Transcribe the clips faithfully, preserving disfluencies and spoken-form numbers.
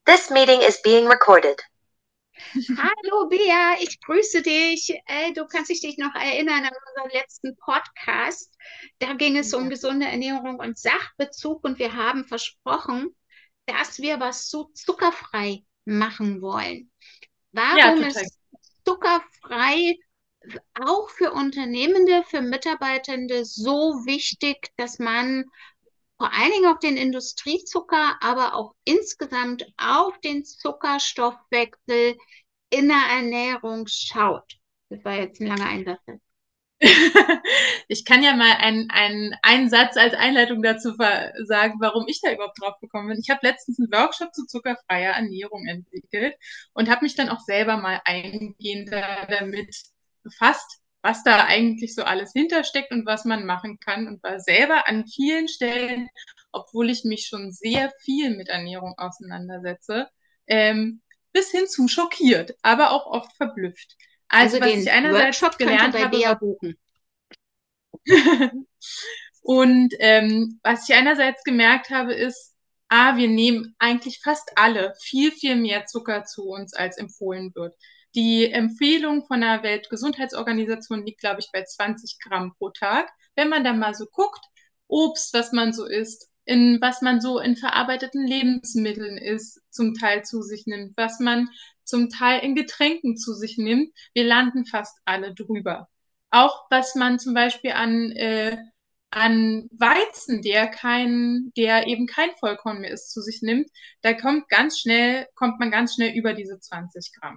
This meeting is being recorded. Hallo Bea, ich grüße dich. Äh, du kannst dich noch erinnern an unseren letzten Podcast. Da ging es um Ja, gesunde Ernährung und Sachbezug und wir haben versprochen, dass wir was zu zuckerfrei machen wollen. ja, Warum total. ist zuckerfrei auch für Unternehmende, für Mitarbeitende so wichtig, dass man vor allen Dingen auf den Industriezucker, aber auch insgesamt auf den Zuckerstoffwechsel in der Ernährung schaut? Das war jetzt ein langer Einsatz. Ich kann ja mal einen, einen, einen Satz als Einleitung dazu ver- sagen, warum ich da überhaupt drauf gekommen bin. Ich habe letztens einen Workshop zu zuckerfreier Ernährung entwickelt und habe mich dann auch selber mal eingehender damit befasst, was da eigentlich so alles hintersteckt und was man machen kann und war selber an vielen Stellen, obwohl ich mich schon sehr viel mit Ernährung auseinandersetze, ähm, bis hin zu schockiert, aber auch oft verblüfft. Also Also was ich den einerseits Workshop könnt ihr gelernt bei habe, Bea was buchen. und ähm, was ich einerseits gemerkt habe, ist, ah, wir nehmen eigentlich fast alle viel, viel mehr Zucker zu uns, als empfohlen wird. Die Empfehlung von der Weltgesundheitsorganisation liegt, glaube ich, bei zwanzig Gramm pro Tag. Wenn man da mal so guckt, Obst, was man so isst, in was man so in verarbeiteten Lebensmitteln isst, zum Teil zu sich nimmt, was man zum Teil in Getränken zu sich nimmt, wir landen fast alle drüber. Auch was man zum Beispiel an äh, an Weizen, der kein, der eben kein Vollkorn mehr ist, zu sich nimmt, da kommt ganz schnell, kommt man ganz schnell über diese zwanzig Gramm.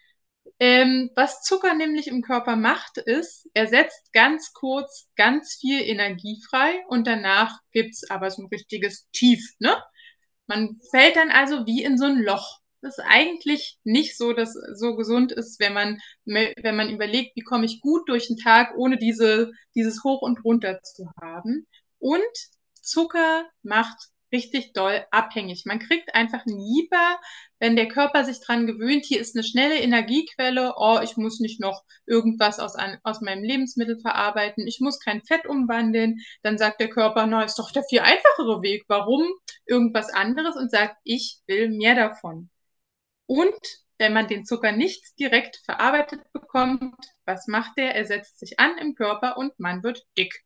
Ähm, was Zucker nämlich im Körper macht, ist, er setzt ganz kurz ganz viel Energie frei und danach gibt's aber so ein richtiges Tief, ne? Man fällt dann also wie in so ein Loch. Das ist eigentlich nicht so, dass so gesund ist, wenn man, wenn man überlegt, wie komme ich gut durch den Tag, ohne diese, dieses Hoch und Runter zu haben. Und Zucker macht richtig doll abhängig. Man kriegt einfach lieber, wenn der Körper sich dran gewöhnt, hier ist eine schnelle Energiequelle, oh, ich muss nicht noch irgendwas aus, an, aus meinem Lebensmittel verarbeiten, ich muss kein Fett umwandeln, dann sagt der Körper, na, ist doch der viel einfachere Weg. Warum irgendwas anderes und sagt, ich will mehr davon. Und wenn man den Zucker nicht direkt verarbeitet bekommt, was macht der? Er setzt sich an im Körper und man wird dick.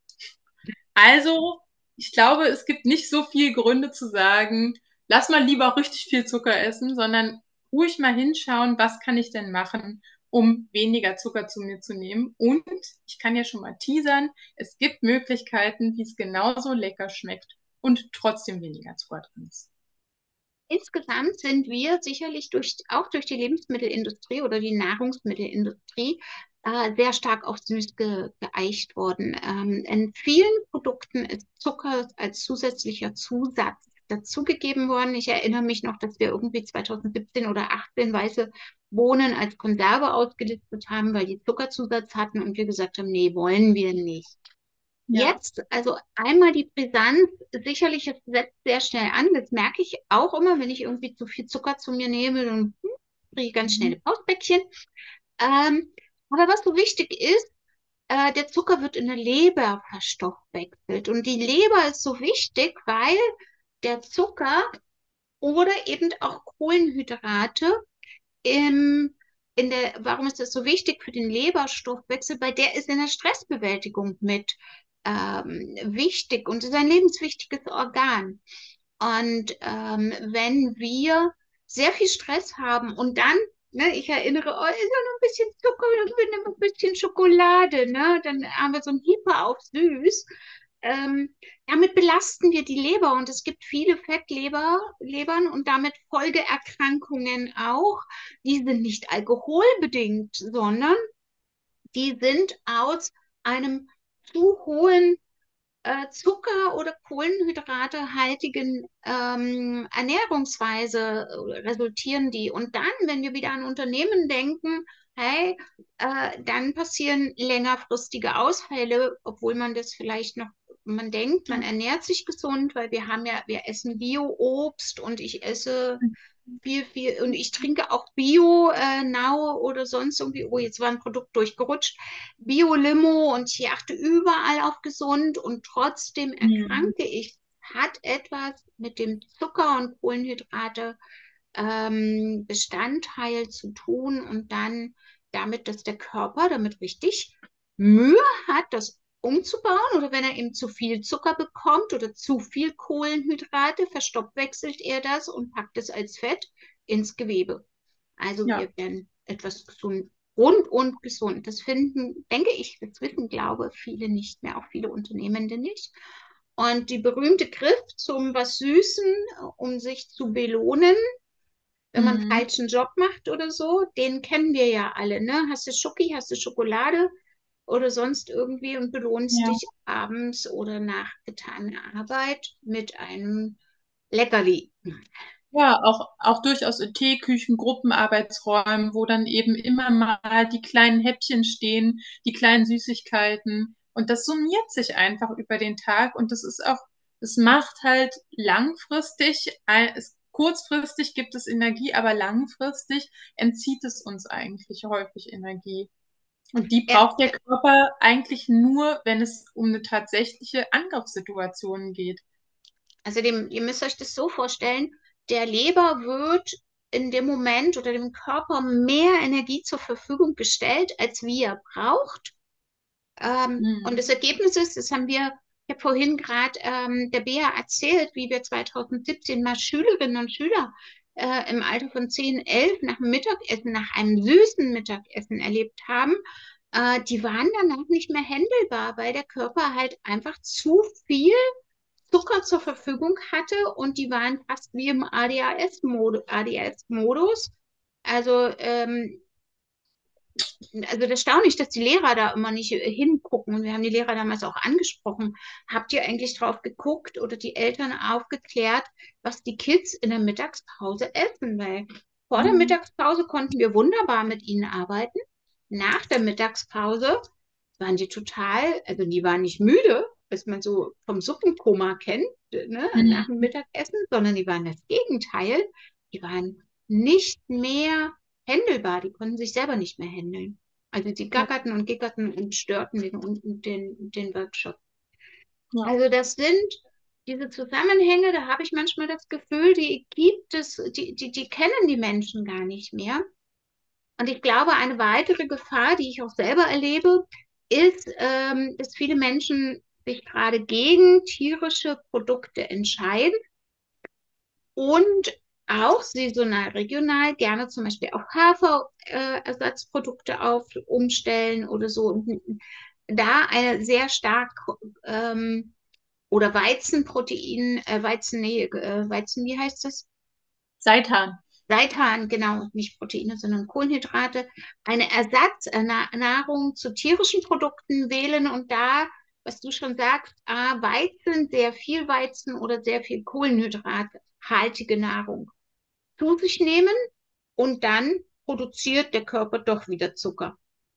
Also, ich glaube, es gibt nicht so viele Gründe zu sagen, lass mal lieber richtig viel Zucker essen, sondern ruhig mal hinschauen, was kann ich denn machen, um weniger Zucker zu mir zu nehmen. Und ich kann ja schon mal teasern, es gibt Möglichkeiten, wie es genauso lecker schmeckt und trotzdem weniger Zucker drin ist. Insgesamt sind wir sicherlich durch, auch durch die Lebensmittelindustrie oder die Nahrungsmittelindustrie äh, sehr stark auf süß ge, geeicht worden. Ähm, in vielen Produkten ist Zucker als zusätzlicher Zusatz dazugegeben worden. Ich erinnere mich noch, dass wir irgendwie zweitausendsiebzehn oder achtzehn weiße Bohnen als Konserve ausgelistet haben, weil die Zuckerzusatz hatten und wir gesagt haben, nee, wollen wir nicht. Ja. Jetzt, also einmal die Brisanz, sicherlich, es setzt sehr schnell an. Das merke ich auch immer, wenn ich irgendwie zu viel Zucker zu mir nehme, dann hm, kriege ich ganz Mhm. schnelle Pausbäckchen. Ähm, aber was so wichtig ist, äh, der Zucker wird in der Leber verstoffwechselt. Und die Leber ist so wichtig, weil der Zucker oder eben auch Kohlenhydrate im, in der, warum ist das so wichtig für den Leberstoffwechsel? Weil der ist in der Stressbewältigung mit ähm, wichtig und ist ein lebenswichtiges Organ. Und ähm, wenn wir sehr viel Stress haben und dann, ne, ich erinnere, oh, ist ja noch ein bisschen Zucker, noch ein bisschen Schokolade, ne, dann haben wir so ein Hyper auf süß. Ähm, damit belasten wir die Leber und es gibt viele Fettleber, Lebern und damit Folgeerkrankungen auch. Die sind nicht alkoholbedingt, sondern die sind aus einem zu hohen äh, Zucker- oder Kohlenhydratehaltigen ähm, Ernährungsweise äh, resultieren die. Und dann, wenn wir wieder an Unternehmen denken, hey, äh, dann passieren längerfristige Ausfälle, obwohl man das vielleicht noch, man denkt, man ernährt sich gesund, weil wir haben ja, wir essen Bio-Obst und ich esse viel, viel, und ich trinke auch Bio, äh, Now oder sonst irgendwie, oh, jetzt war ein Produkt durchgerutscht, Bio-Limo und ich achte überall auf gesund und trotzdem Mhm. erkranke ich. Hat etwas mit dem Zucker und Kohlenhydrate. ähm, Bestandteil zu tun und dann damit, dass der Körper damit richtig Mühe hat, das umzubauen oder wenn er eben zu viel Zucker bekommt oder zu viel Kohlenhydrate, verstoffwechselt er das und packt es als Fett ins Gewebe. Also Ja. wir werden etwas gesund, rund und gesund. Das finden, denke ich, das wissen, glaube viele nicht mehr, auch viele Unternehmende nicht. Und die berühmte Griff zum was Süßen, um sich zu belohnen, wenn man einen Mhm. falschen Job macht oder so, den kennen wir ja alle, ne? Hast du Schoki, hast du Schokolade oder sonst irgendwie und belohnst Ja. dich abends oder nach getaner Arbeit mit einem Leckerli. Ja, auch, auch durchaus in Teeküchen, Gruppenarbeitsräumen, wo dann eben immer mal die kleinen Häppchen stehen, die kleinen Süßigkeiten. Und das summiert sich einfach über den Tag. Und das ist auch, es macht halt langfristig, ein- es, kurzfristig gibt es Energie, aber langfristig entzieht es uns eigentlich häufig Energie. Und die Ja, braucht der Körper eigentlich nur, wenn es um eine tatsächliche Angriffssituation geht. also dem, ihr müsst euch das so vorstellen, der Leber wird in dem Moment oder dem Körper mehr Energie zur Verfügung gestellt, als wie er braucht. Ähm, und Mhm. das Ergebnis ist, das haben wir, ich habe vorhin gerade ähm, der Bea erzählt, wie wir zwanzig siebzehn mal Schülerinnen und Schüler äh, im Alter von zehn, elf nach dem Mittagessen, nach einem süßen Mittagessen erlebt haben. Äh, die waren danach nicht mehr händelbar, weil der Körper halt einfach zu viel Zucker zur Verfügung hatte und die waren fast wie im A D H S-Modus. A D H S-Modus. Also ähm, also das erstaunlich, dass die Lehrer da immer nicht äh, hingucken. Und wir haben die Lehrer damals auch angesprochen. Habt ihr eigentlich drauf geguckt oder die Eltern aufgeklärt, was die Kids in der Mittagspause essen? Weil vor der Mhm. Mittagspause konnten wir wunderbar mit ihnen arbeiten. Nach der Mittagspause waren die total, also die waren nicht müde, was man so vom Suppenkoma kennt, ne, nach dem Mhm. Mittagessen, sondern die waren das Gegenteil. Die waren nicht mehr händelbar, die konnten sich selber nicht mehr händeln. Also die Ja. gackerten und gickerten und störten den, den, den Workshop. Ja. Also das sind diese Zusammenhänge, da habe ich manchmal das Gefühl, die gibt es, die, die, die kennen die Menschen gar nicht mehr. Und ich glaube, eine weitere Gefahr, die ich auch selber erlebe, ist, ähm, dass viele Menschen sich gerade gegen tierische Produkte entscheiden und auch saisonal, regional gerne zum Beispiel auf Haferersatzprodukte auf umstellen oder so. Und da eine sehr stark ähm, oder Weizenprotein, äh, Weizen, nee, äh, Weizen, wie heißt das? Seitan. Seitan, genau, nicht Proteine, sondern Kohlenhydrate, eine Ersatznahrung zu tierischen Produkten wählen und da, was du schon sagst, ah, Weizen, sehr viel Weizen oder sehr viel kohlenhydrathaltige Nahrung zu sich nehmen und dann produziert der Körper doch wieder Zucker.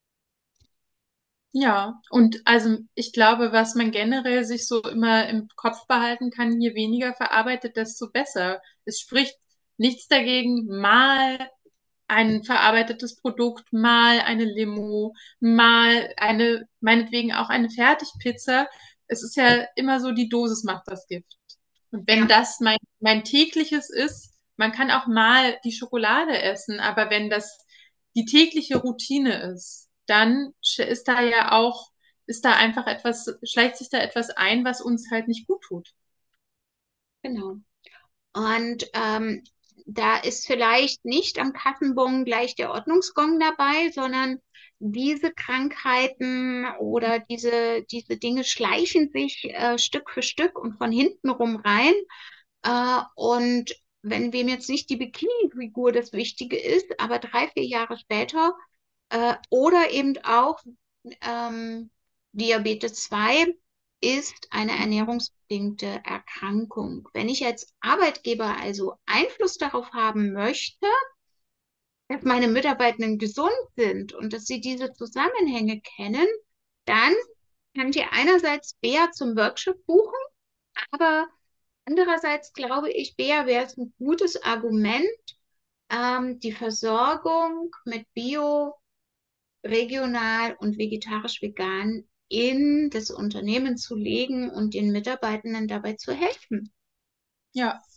Ja, und also ich glaube, was man generell sich so immer im Kopf behalten kann, je weniger verarbeitet, desto besser. Es spricht nichts dagegen, mal ein verarbeitetes Produkt, mal eine Limo, mal eine, meinetwegen auch eine Fertigpizza. Es ist ja immer so, die Dosis macht das Gift. Und wenn Ja, das mein, mein tägliches ist, man kann auch mal die Schokolade essen, aber wenn das die tägliche Routine ist, dann sch- ist da ja auch, ist da einfach etwas, schleicht sich da etwas ein, was uns halt nicht gut tut. genau. Und ähm, da ist vielleicht nicht am Kassenbon gleich der Ordnungsgong dabei, sondern diese Krankheiten oder diese, diese Dinge schleichen sich äh, Stück für Stück und von hinten rum rein. Äh, und wenn wem jetzt nicht die Bikini-Figur das Wichtige ist, aber drei, vier Jahre später äh, oder eben auch ähm, Diabetes zwei ist eine ernährungsbedingte Erkrankung. Wenn ich als Arbeitgeber also Einfluss darauf haben möchte, dass meine Mitarbeitenden gesund sind und dass sie diese Zusammenhänge kennen, dann könnt ihr einerseits Bea zum Workshop buchen, aber andererseits glaube ich, Bea wäre es ein gutes Argument, ähm, die Versorgung mit Bio, regional und vegetarisch-vegan in das Unternehmen zu legen und den Mitarbeitenden dabei zu helfen. Ja.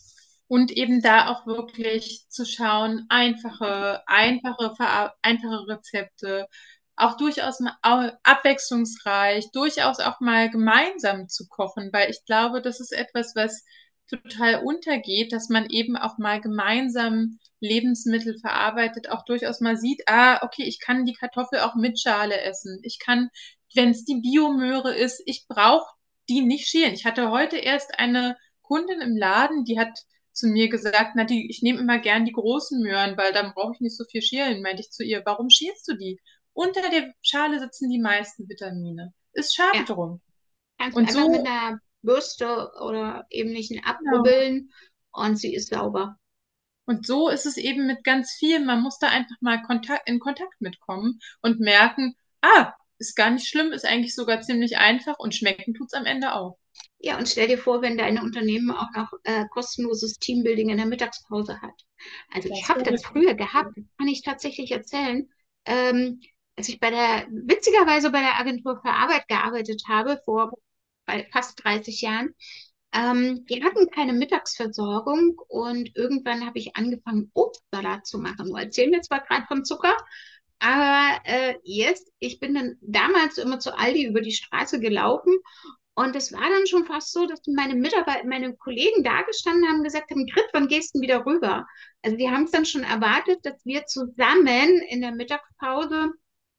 Und eben da auch wirklich zu schauen, einfache, einfache, verar- einfache Rezepte, auch durchaus mal au- abwechslungsreich, durchaus auch mal gemeinsam zu kochen, weil ich glaube, das ist etwas, was total untergeht, dass man eben auch mal gemeinsam Lebensmittel verarbeitet, auch durchaus mal sieht, ah, okay, ich kann die Kartoffel auch mit Schale essen. Ich kann, wenn es die Biomöhre ist, ich brauche die nicht schälen. Ich hatte heute erst eine Kundin im Laden, die hat zu mir gesagt, na, die, ich nehme immer gern die großen Möhren, weil dann brauche ich nicht so viel schälen. Meinte ich zu ihr, warum schälst du die? Unter der Schale sitzen die meisten Vitamine. Ist schade Ja, drum. kannst Und einfach mit so, einer Bürste oder ähnlichen genau. abrubbeln und sie ist sauber. Und so ist es eben mit ganz viel. Man muss da einfach mal Kontakt, in Kontakt mitkommen und merken, ah, ist gar nicht schlimm, ist eigentlich sogar ziemlich einfach und schmecken tut's am Ende auch. Ja, und stell dir vor, wenn dein Unternehmen auch noch äh, kostenloses Teambuilding in der Mittagspause hat. Also ich Das habe wäre das richtig früher cool. gehabt, das kann ich tatsächlich erzählen, ähm, als ich bei der, witzigerweise bei der Agentur für Arbeit gearbeitet habe, vor bei fast dreißig Jahren. Ähm, die hatten keine Mittagsversorgung und irgendwann habe ich angefangen, Obstsalat zu machen. Du erzählst mir zwar gerade vom Zucker, aber äh, yes, ich bin dann damals immer zu Aldi über die Straße gelaufen und es war dann schon fast so, dass meine Mitarbeiter, meine Kollegen da gestanden haben und gesagt haben, Grit, wann gehst du denn wieder rüber? Also die haben es dann schon erwartet, dass wir zusammen in der Mittagspause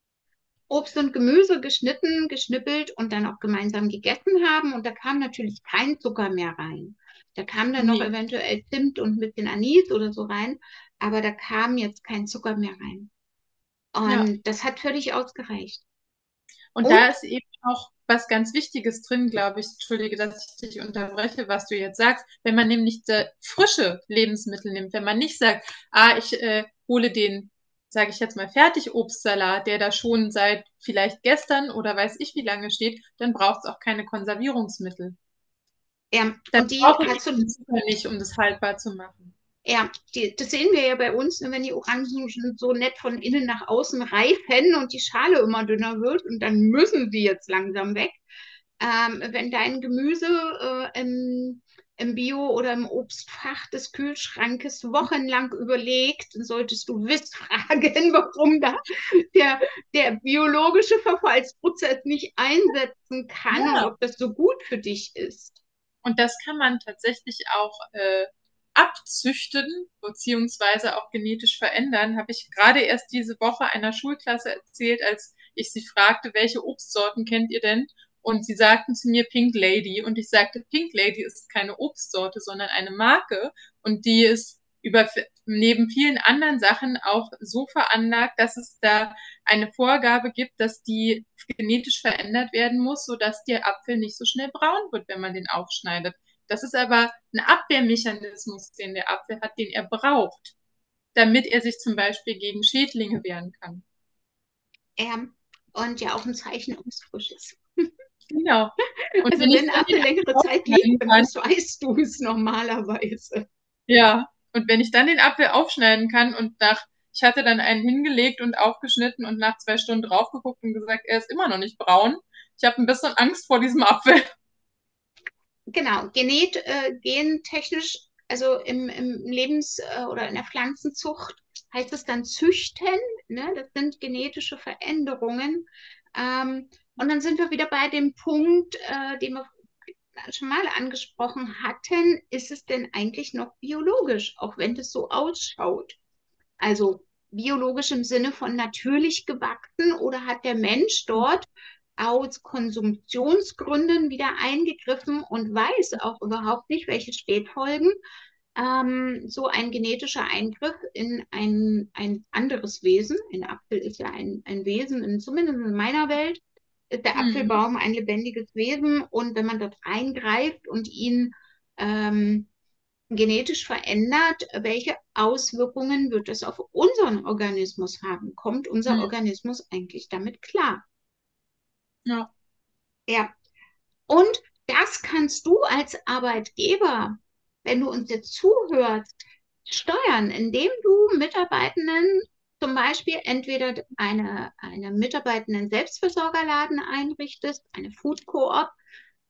Obst und Gemüse geschnitten, geschnippelt und dann auch gemeinsam gegessen haben. Und da kam natürlich kein Zucker mehr rein. Da kam dann noch Nee, eventuell Zimt und ein bisschen Anis oder so rein, aber da kam jetzt kein Zucker mehr rein. ja. Und das hat völlig ausgereicht. Und da Und ist eben auch was ganz Wichtiges drin, glaube ich. Entschuldige, dass ich dich unterbreche, was du jetzt sagst. Wenn man nämlich äh, frische Lebensmittel nimmt, wenn man nicht sagt, ah, ich äh, hole den, sage ich jetzt mal, Fertigobstsalat, der da schon seit vielleicht gestern oder weiß ich wie lange steht, dann braucht es auch keine Konservierungsmittel. ja, Dann und die brauche ich hast du, den Zucker nicht, um das haltbar zu machen. ja, die, das sehen wir ja bei uns, ne, wenn die Orangen so nett von innen nach außen reifen und die Schale immer dünner wird und dann müssen sie jetzt langsam weg. Ähm, wenn dein Gemüse äh, im, im Bio- oder im Obstfach des Kühlschrankes wochenlang überlegt, dann solltest du wiss fragen, warum da der, der biologische Verfallsprozess nicht einsetzen kann und Ja, ob das so gut für dich ist. und das kann man tatsächlich auch äh, abzüchten beziehungsweise auch genetisch verändern. Habe ich gerade erst diese Woche einer Schulklasse erzählt, als ich sie fragte, welche Obstsorten kennt ihr denn? Und sie sagten zu mir Pink Lady. Und ich sagte, Pink Lady ist keine Obstsorte, sondern eine Marke. Und die ist über, neben vielen anderen Sachen auch so veranlagt, dass es da eine Vorgabe gibt, dass die genetisch verändert werden muss, sodass der Apfel nicht so schnell braun wird, wenn man den aufschneidet. Das ist aber ein Abwehrmechanismus, den der Apfel hat, den er braucht, damit er sich zum Beispiel gegen Schädlinge wehren kann. Ähm, und ja auch ein Zeichen, ob es frisch ist. Genau. Und Also wenn ich wenn dann ein den Apfel längere Apfel Zeit liegt, aufschneiden dann kann, weißt du es normalerweise. ja, und wenn ich dann den Apfel aufschneiden kann und nach, ich hatte dann einen hingelegt und aufgeschnitten und nach zwei Stunden drauf geguckt und gesagt, er ist immer noch nicht braun. Ich habe ein bisschen Angst vor diesem Apfel. Genau, genet, äh, gentechnisch, also im, im Lebens- äh, oder in der Pflanzenzucht heißt es dann züchten, ne? Das sind genetische Veränderungen. Ähm, und dann sind wir wieder bei dem Punkt, äh, den wir schon mal angesprochen hatten, ist es denn eigentlich noch biologisch, auch wenn das so ausschaut? Also biologisch im Sinne von natürlich gewachsen oder hat der Mensch dort aus Konsumptionsgründen wieder eingegriffen und weiß auch überhaupt nicht, welche Spätfolgen ähm, so ein genetischer Eingriff in ein, ein anderes Wesen, ein Apfel ist ja ein, ein Wesen, in, zumindest in meiner Welt, ist der Hm, Apfelbaum ein lebendiges Wesen und wenn man dort eingreift und ihn ähm, genetisch verändert, welche Auswirkungen wird das auf unseren Organismus haben? Kommt unser hm, Organismus eigentlich damit klar? ja, Ja, und das kannst du als Arbeitgeber, wenn du uns jetzt zuhörst, steuern, indem du Mitarbeitenden zum Beispiel entweder eine, eine Mitarbeitenden Selbstversorgerladen einrichtest, eine Food Coop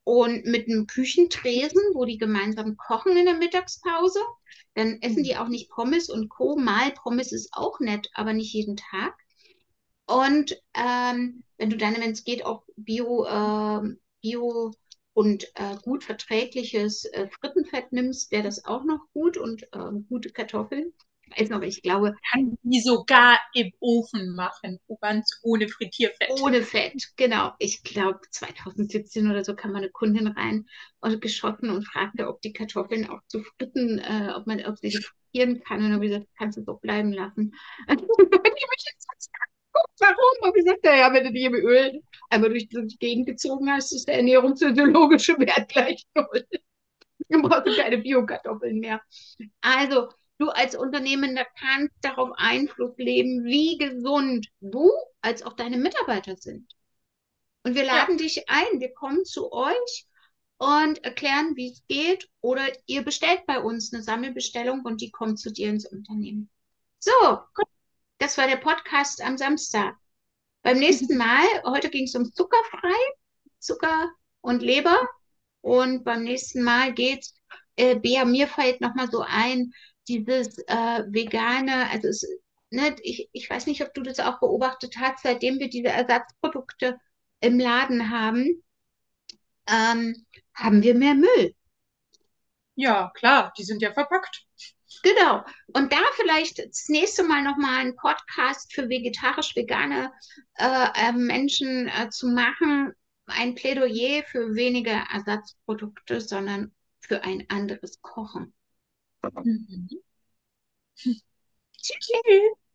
und mit einem Küchentresen, wo die gemeinsam kochen in der Mittagspause. Dann essen die auch nicht Pommes und Co. Mal Pommes ist auch nett, aber nicht jeden Tag. Und ähm, wenn du dann, wenn es geht, auch Bio, ähm, Bio und äh, gut verträgliches äh, Frittenfett nimmst, wäre das auch noch gut und ähm, gute Kartoffeln. Ich weiß noch, ich glaube, Kann die sogar im Ofen machen, ganz ohne Frittierfett. ohne Fett, genau. Ich glaube, zwanzig siebzehn oder so kam mal eine Kundin rein und geschossen und fragte, ob die Kartoffeln auch zu fritten, äh, ob man, ob sie die frittieren kann. Und dann habe ich gesagt, kannst du es auch bleiben lassen. Und die mich jetzt angeguckt, warum? Und ich gesagt, ja, wenn du die im Öl einmal durch die Gegend gezogen hast, ist der ernährungsphysiologische Wert gleich null. Dann brauchst du keine Bio-Kartoffeln mehr. Also, du als Unternehmender kannst darauf Einfluss nehmen, wie gesund du als auch deine Mitarbeiter sind. Und wir Ja, laden dich ein. Wir kommen zu euch und erklären, wie es geht. Oder ihr bestellt bei uns eine Sammelbestellung und die kommt zu dir ins Unternehmen. So, das war der Podcast am Samstag. Beim nächsten Mal, heute ging es um zuckerfrei, Zucker und Leber. Und beim nächsten Mal geht's, äh, Bea, mir fällt nochmal so ein, dieses äh, vegane, also es, ne, ich, ich weiß nicht, ob du das auch beobachtet hast, seitdem wir diese Ersatzprodukte im Laden haben, ähm, haben wir mehr Müll. ja, klar, die sind ja verpackt. Genau. Und da vielleicht das nächste Mal nochmal einen Podcast für vegetarisch-vegane äh, äh, Menschen äh, zu machen. Ein Plädoyer für weniger Ersatzprodukte, sondern für ein anderes Kochen. Mhm. Tschüss. Tschüss.